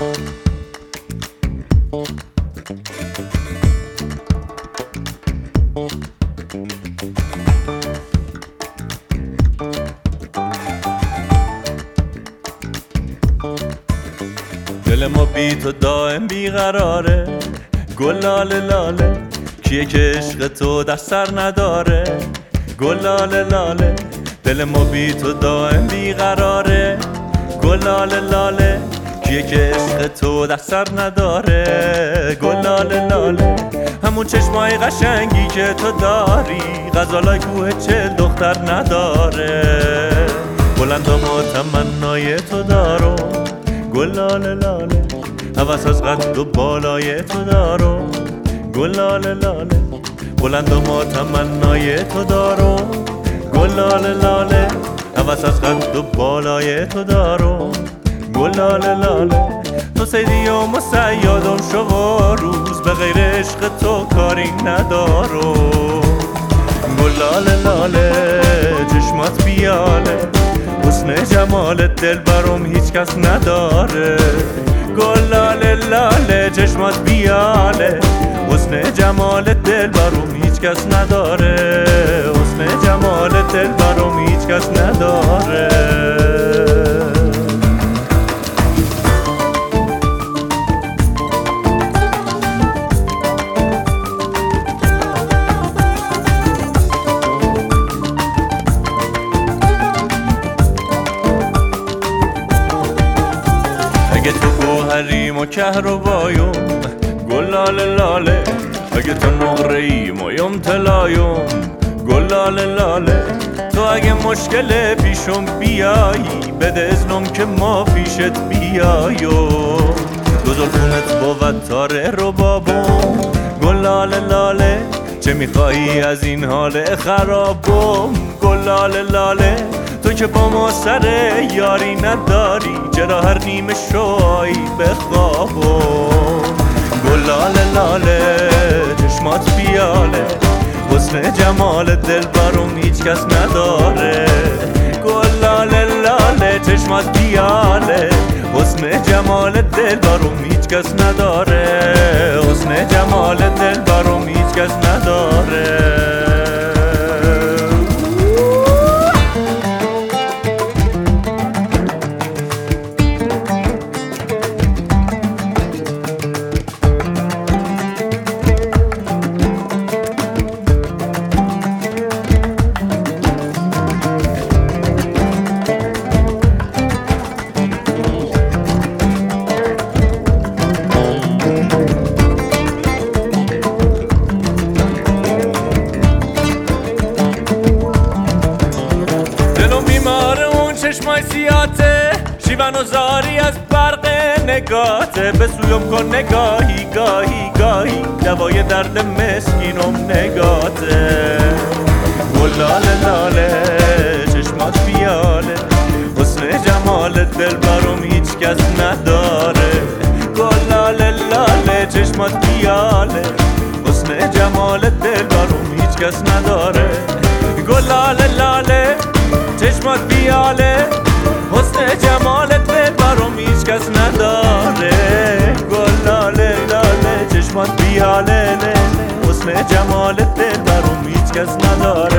دل ما بی تو دائم بیقراره، گل لاله لاله کیه که عشق تو در سر نداره. گل لاله لاله دل ما بی تو دائم بیقراره، گل لاله لاله کیه که عشق تو در سر نداره. گل لاله لاله همون چشمای قشنگی که تو داری، غزالای کوه چل دختر نداره. بلندم و تمنای تو دارم، گل لاله لاله هوس از قد و بالای تو دارم. گل لاله لاله بلندم و تمنای تو دارم، گل لاله لاله هوس از قد و بالای تو دارم. گل لاله لاله تو سیدیم و صیادم شو و روز، به غیر عشق تو کاری ندارم. گل لاله لاله چشمات بیاله، حسن جمالت دل برام هیچ کس نداره. گل لاله لاله چشمات بیاله، حسن جمالت دل برام هیچ کس نداره. حسن جمالت دل برام هیچ کس نداره. اگه تو گوهریم و کهربایم گل لاله لاله، اگه تو نقره‌ایم و یم طلایم گل لاله لاله. تو اگه مشکل پیشم بیایی بده اذنم که ما پیشت بیایم. دو زلفونت بود تاره ربابم گل لاله لاله، چه میخوایی از این حال خرابم. گل لاله لاله تو که با ما سر یاری نداری، چرا هر نیمه شوایی بخوابم. گل لاله لاله چشمات بیاله، حسن جمال دل برام هیچ کس نداره. گل لاله لاله چشمات بیاله، حسن جمال دل برام هیچ کس نداره. حسن جمال دل برام هیچ کس نداره. چشمای سیاته شیون و زاری از برق نگاته، به سویم کن نگاهی گاهی گاهی، دوای درد مسکینم نگاته. گل لاله لاله چشمات بیاله، حسن جمال دل برام هیچ کس نداره. گل لاله لاله چشمات بیاله، حسن جمال دل برام هیچ کس نداره. گل لاله لاله چشمات بیاله، حسن جمالت دل برام هیچ کس نداره. گل لاله لاله چشمات بیاله، حسن جمالت دل برام هیچ کس نداره.